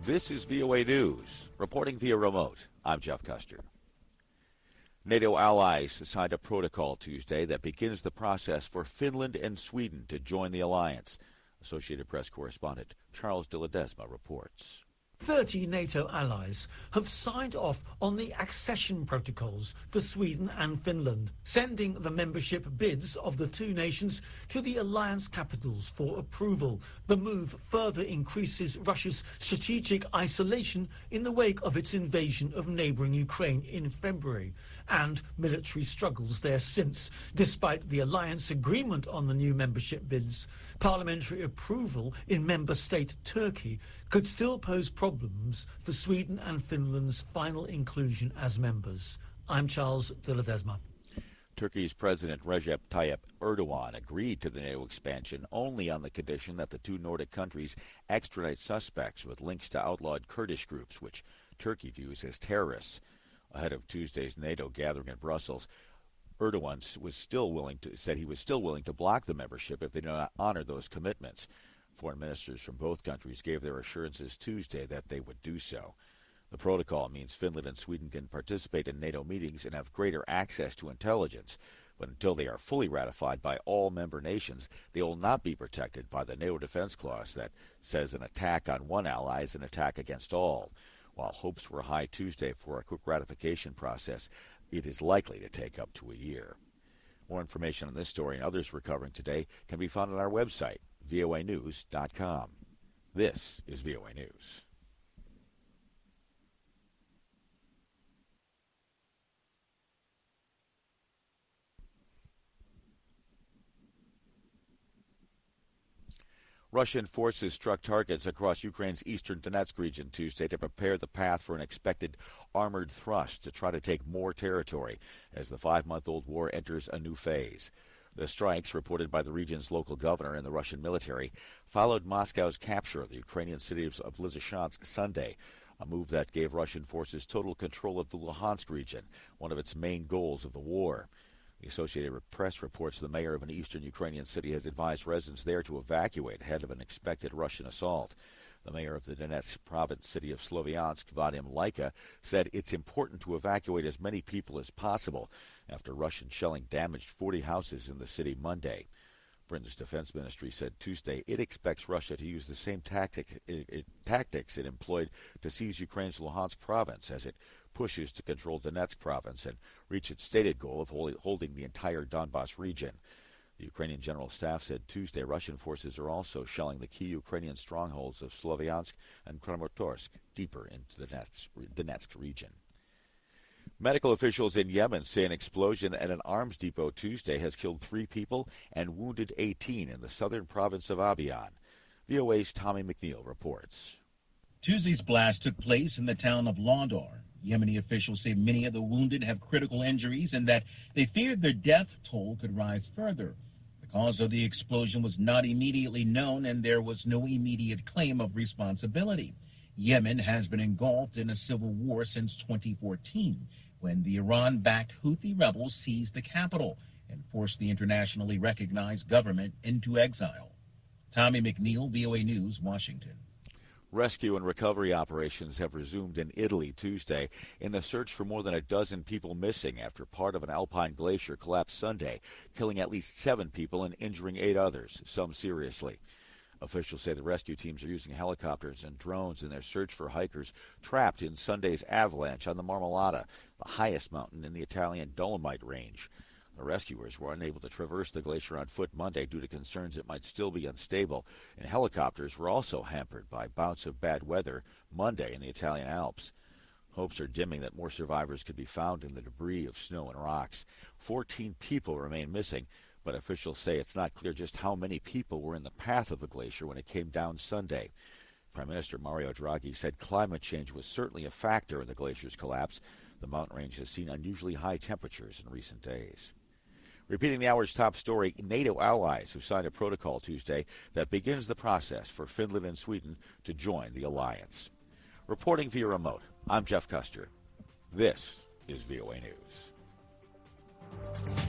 This is VOA News. Reporting via remote, I'm Jeff Custer. NATO allies signed a protocol Tuesday that begins the process for Finland and Sweden to join the alliance. Associated Press correspondent Charles de Ledesma reports. 30 NATO allies have signed off on the accession protocols for Sweden and Finland, sending the membership bids of the two nations to the alliance capitals for approval. The move further increases Russia's strategic isolation in the wake of its invasion of neighbouring Ukraine in February and military struggles there since. Despite the alliance agreement on the new membership bids, parliamentary approval in member state Turkey could still pose problems for Sweden and Finland's final inclusion as members. I'm Charles de Ledesma. Turkey's President Recep Tayyip Erdogan agreed to the NATO expansion only on the condition that the two Nordic countries extradite suspects with links to outlawed Kurdish groups, which Turkey views as terrorists. Ahead of Tuesday's NATO gathering in Brussels, Erdogan said he was still willing to block the membership if they do not honor those commitments. Foreign ministers from both countries gave their assurances Tuesday that they would do so. The protocol means Finland and Sweden can participate in NATO meetings and have greater access to intelligence. But until they are fully ratified by all member nations, they will not be protected by the NATO Defense Clause that says an attack on one ally is an attack against all. While hopes were high Tuesday for a quick ratification process, it is likely to take up to a year. More information on this story and others we're covering today can be found on our website, voanews.com. This is VOA News. Russian forces struck targets across Ukraine's eastern Donetsk region Tuesday to prepare the path for an expected armored thrust to try to take more territory as the 5-month-old war enters a new phase. The strikes, reported by the region's local governor and the Russian military, followed Moscow's capture of the Ukrainian city of Lysychansk Sunday, a move that gave Russian forces total control of the Luhansk region, one of its main goals of the war. The Associated Press reports the mayor of an eastern Ukrainian city has advised residents there to evacuate ahead of an expected Russian assault. The mayor of the Donetsk province city of Sloviansk, Vadim Laika, said it's important to evacuate as many people as possible after Russian shelling damaged 40 houses in the city Monday. Britain's defense ministry said Tuesday it expects Russia to use the same tactics it employed to seize Ukraine's Luhansk province as it pushes to control Donetsk province and reach its stated goal of holding the entire Donbas region. The Ukrainian General Staff said Tuesday Russian forces are also shelling the key Ukrainian strongholds of Sloviansk and Kramatorsk deeper into the Donetsk region. Medical officials in Yemen say an explosion at an arms depot Tuesday has killed 3 people and wounded 18 in the southern province of Abyan. VOA's Tommy McNeil reports. Tuesday's blast took place in the town of Londor. Yemeni officials say many of the wounded have critical injuries and that they feared their death toll could rise further. The cause of the explosion was not immediately known and there was no immediate claim of responsibility. Yemen has been engulfed in a civil war since 2014, when the Iran-backed Houthi rebels seized the capital and forced the internationally recognized government into exile. Tommy McNeil, VOA News, Washington. Rescue and recovery operations have resumed in Italy Tuesday in the search for more than a dozen people missing after part of an alpine glacier collapsed Sunday, killing at least 7 people and injuring 8 others, some seriously. Officials say the rescue teams are using helicopters and drones in their search for hikers trapped in Sunday's avalanche on the Marmolada, the highest mountain in the Italian Dolomite Range. The rescuers were unable to traverse the glacier on foot Monday due to concerns it might still be unstable, and helicopters were also hampered by bouts of bad weather Monday in the Italian Alps. Hopes are dimming that more survivors could be found in the debris of snow and rocks. 14 people remain missing, but officials say it's not clear just how many people were in the path of the glacier when it came down Sunday. Prime Minister Mario Draghi said climate change was certainly a factor in the glacier's collapse. The mountain range has seen unusually high temperatures in recent days. Repeating the hour's top story, NATO allies have signed a protocol Tuesday that begins the process for Finland and Sweden to join the alliance. Reporting via remote, I'm Jeff Custer. This is VOA News.